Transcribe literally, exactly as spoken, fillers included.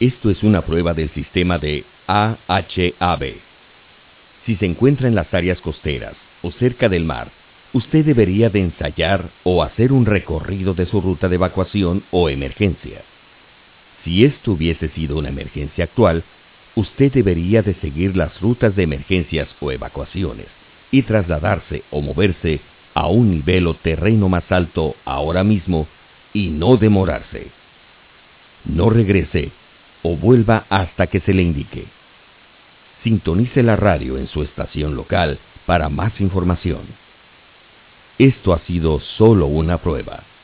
Esto es una prueba del sistema de A H A B. Si se encuentra en las áreas costeras o cerca del mar, usted debería de ensayar o hacer un recorrido de su ruta de evacuación o emergencia. Si esto hubiese sido una emergencia actual, usted debería de seguir las rutas de emergencias o evacuaciones y trasladarse o moverse a un nivel o terreno más alto ahora mismo y no demorarse. No regrese o vuelva hasta que se le indique. Sintonice la radio en su estación local para más información. Esto ha sido solo una prueba.